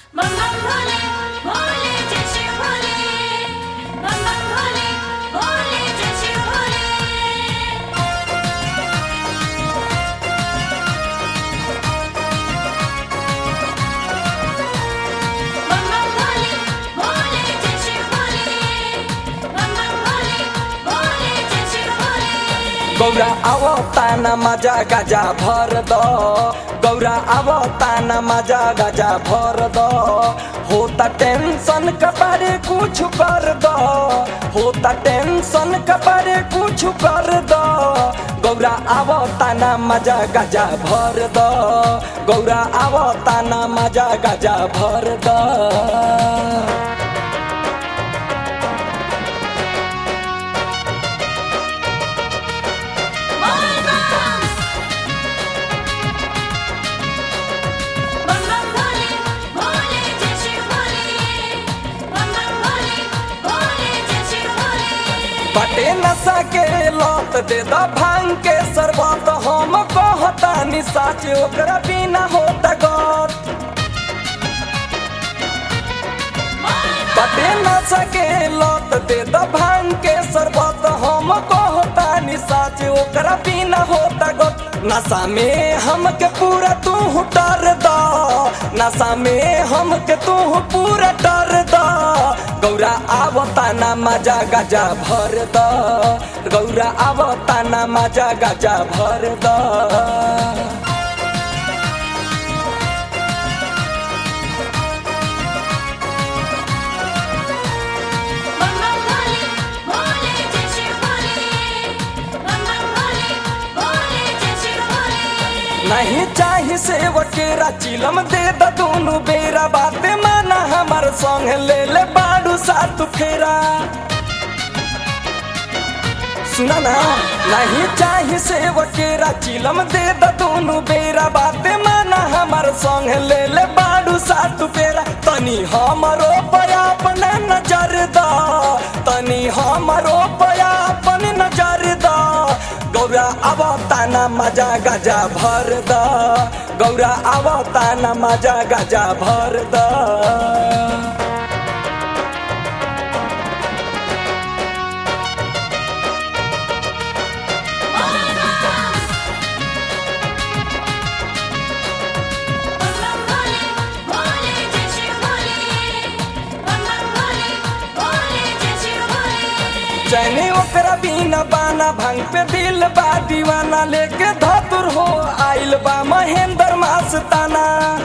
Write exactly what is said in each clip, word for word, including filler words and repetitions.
बम बम भोले भोले जय शिव भोले बम बम भोले भोले जय शिव भोले बम बम भोले भोले जय शिव भोले बम बम भोले भोले जय शिव भोले गौरा आवो ताना मजा गजा भर दो गौरा आवो ताना मजा गजा भर दो होता टेंशन कपारे कुछ कर दो होता टेंशन कपारे कुछ कर दो गौरा आवो ताना मजा गजा भर दो गौरा आवो ताना मजा गजा भर दो बम बम भोले भोले जय शिव भोले बम बम भोले भोले जय शिव भोले बटे नशा के लत दे द भांग के शरबत हम कहता निसाच ओकरा बिना होता गत बटे नशा के लत दे द भांग के शरबत हम कहता निसाच ओकरा बिना होता गत नशा में हमके पूरा तू डर दो नशा में हमके तू पूरा डर दो गौरा आवता ना मजा गजा भर दो गौरा आवता ना मजा गजा भर दो बम बम भोले भोले जय शिव भोले बम बम भोले भोले जय शिव भोले नहीं चाही सेवकेरा चिलम दे द दोनों बेरा बाते माना हमार संग ले ले बाड़ू सातु फेरा सुना ना नहीं चाही सेवकेरा चिलम दे द दोनों बेरा बाते माना हमार संग ले ले बाड़ू सातु फेरा तनी हमरो पया अपने नजर द तनी हमरो पया अपने नजर द गौरा आवता ना मजा गजा भर द गौरा आवता ना मजा गजा भर द बम बम भोले भोले जय शिव भोले बम बम भोले भोले जय शिव भोले चैनी ओकरा बिना बाना भांग पे दिल बा दीवाना लेके धतुर हो आइल बा महेंद्र मास्ताना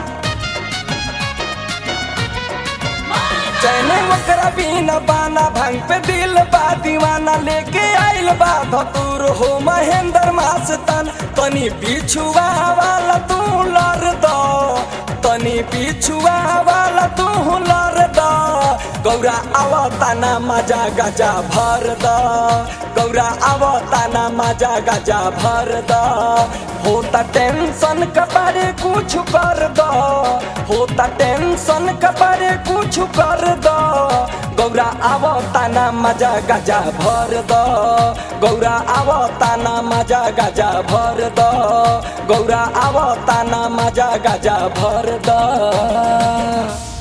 चैनी ओकरा बिना बाना भांग पे दिल बा दीवाना लेके आइल बा धतुर हो महेंद्र मास्ताना तनी बिछुआ वाला तू लड़ दो तनी बिछुआ वाला तू लड़ दो गौरा आवता ना मजा गजा भर द गौरा आवता ना मजा गजा भर द होता टेंशन कपारे कुछ कर दो होता टेंशन कपारे कुछ कर दो गौरा आवता ना मजा गजा भर द गौरा आवता ना मजा गजा भर द गौरा आवता ना मजा गजा भर द